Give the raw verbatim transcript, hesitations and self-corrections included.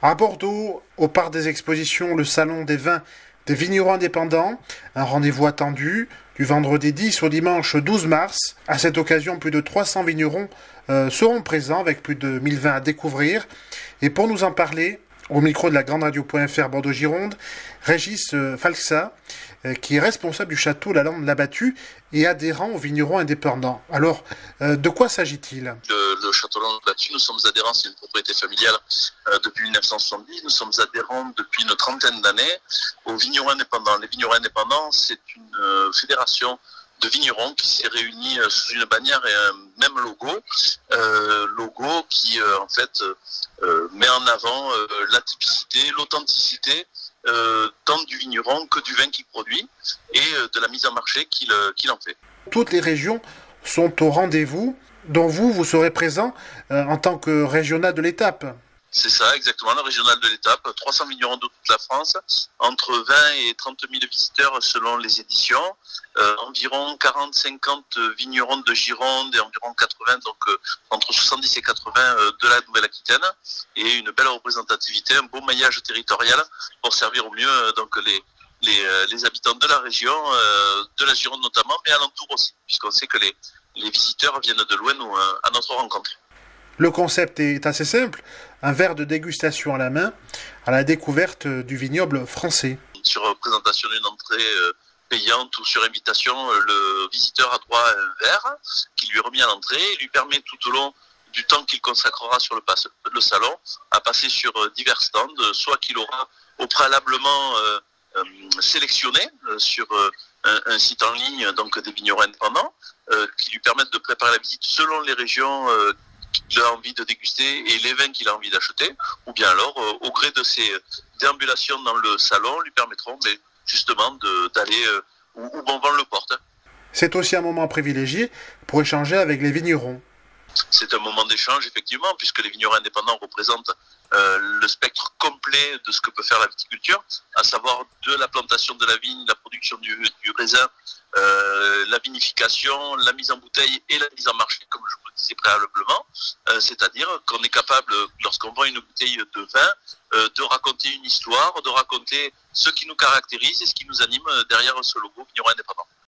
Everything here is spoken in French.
À Bordeaux, au parc des expositions, le salon des vins des vignerons indépendants, un rendez-vous attendu du vendredi dix au dimanche douze mars. À cette occasion, plus de trois cents vignerons euh, seront présents avec plus de mille vins à découvrir. Et pour nous en parler, au micro de la grande radio.fr Bordeaux-Gironde, Régis euh, Falxa, euh, qui est responsable du château La Lande-la-Battue et adhérent aux vignerons indépendants. Alors, euh, de quoi s'agit-il ? Le, le château La Lande-la-Battue, nous sommes adhérents, c'est une propriété familiale euh, depuis mille neuf cent soixante-dix. Nous sommes adhérents depuis une trentaine d'années aux vignerons indépendants. Les vignerons indépendants, c'est une euh, fédération de vignerons qui s'est réunie euh, sous une bannière et un même logo, euh, logo qui euh, en fait euh, met en avant euh, la typicité, l'authenticité euh, tant du vigneron que du vin qu'il produit et euh, de la mise en marché qu'il, euh, qu'il en fait. Toutes les régions sont au rendez-vous, dont vous, vous serez présent euh, en tant que régional de l'étape. C'est ça, exactement, le régional de l'étape. trois cents vignerons de toute la France, entre vingt et trente mille visiteurs selon les éditions, euh, environ quarante à cinquante vignerons de Gironde et environ quatre-vingts, donc euh, entre soixante-dix et quatre-vingts euh, de la Nouvelle-Aquitaine, et une belle représentativité, un beau maillage territorial pour servir au mieux euh, donc les, les, euh, les habitants de la région, euh, de la Gironde notamment, mais alentour aussi, puisqu'on sait que les, les visiteurs viennent de loin nous, euh, à notre rencontre. Le concept est assez simple, un verre de dégustation à la main, à la découverte du vignoble français. Sur présentation d'une entrée payante ou sur invitation, le visiteur a droit à un verre qui lui est remis à l'entrée et lui permet tout au long du temps qu'il consacrera sur le, passe, le salon à passer sur divers stands, soit qu'il aura au préalablement euh, euh, sélectionné euh, sur euh, un, un site en ligne, donc des vignerons indépendants, euh, qui lui permettent de préparer la visite selon les régions euh, qu'il a envie de déguster et les vins qu'il a envie d'acheter, ou bien alors, euh, au gré de ses déambulations dans le salon, lui permettront mais, justement de, d'aller euh, où, où bon vent le porte. C'est aussi un moment privilégié pour échanger avec les vignerons. C'est un moment d'échange, effectivement, puisque les vignerons indépendants représentent euh, le spectre complet de ce que peut faire la viticulture, à savoir de la plantation de la vigne, la production du, du raisin, euh, la vinification, la mise en bouteille et la mise en marché, comme je vous le disais préalablement. Euh, c'est-à-dire qu'on est capable, lorsqu'on vend une bouteille de vin, euh, de raconter une histoire, de raconter ce qui nous caractérise et ce qui nous anime derrière ce logo vigneron indépendant.